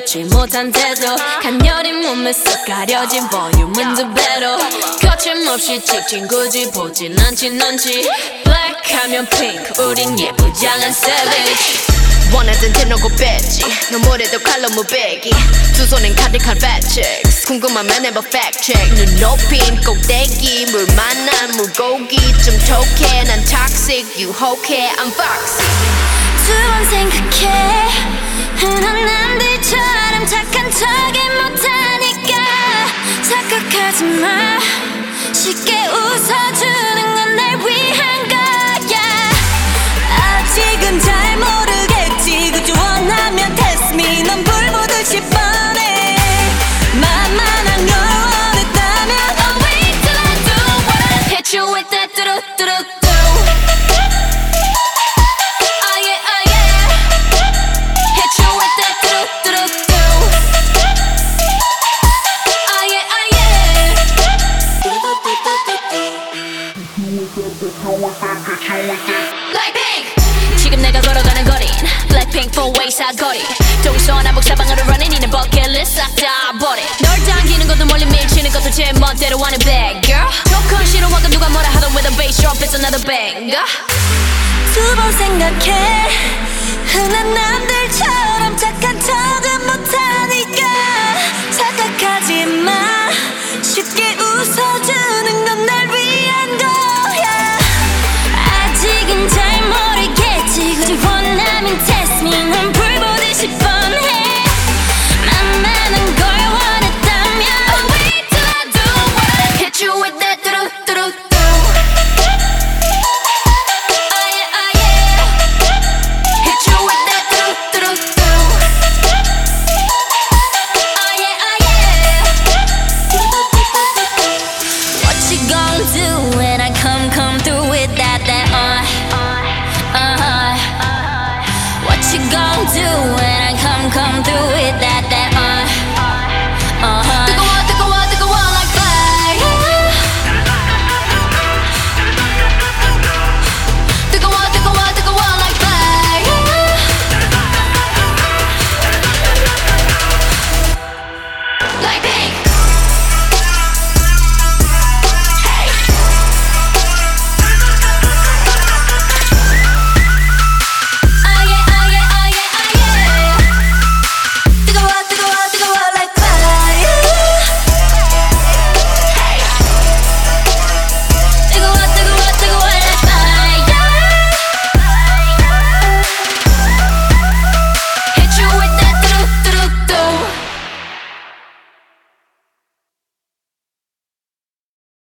좋지 못한 태도 간녀린 몸에 쏙 가려진 볼륨은 두 배로 거침없이 찍힌 굳이 보진 않지 넌지 Black 하면 pink 우린 예쁘장한 savage 원하던 대놓고 뺐지 너무래도 칼로 무배기 두 손엔 가득한 fat checks 궁금하면 해봐 fact check 눈 높인 꼭대기 물 만난 물고기 좀 톡해 난 toxic 유혹해 I'm foxy 두 번 생각해 흔한 남들처럼 착한 척이 못하니까 착각하지 마 쉽게 웃어주는 건 날 위한 거야 아직은 잘 모르겠지 그저 원하면 test me 넌 불 보듯이 뻔해 만만한 걸 원했다면 Oh wait till I do what I hit you with that 뚜루뚜루뚜 지금 내가 걸어가는 거린 Blackpink four-way 사거리 동서남북 사방으로 running 이는 버킷리스트 싹 다 버려 널 당기는 것도 멀리 밀치는 것도 제 멋대로 하는 bad girl 조건 싫어하고 누가 뭐라 하던 with a bass drop it's another banger 두 번 생각해 흔한 남들처럼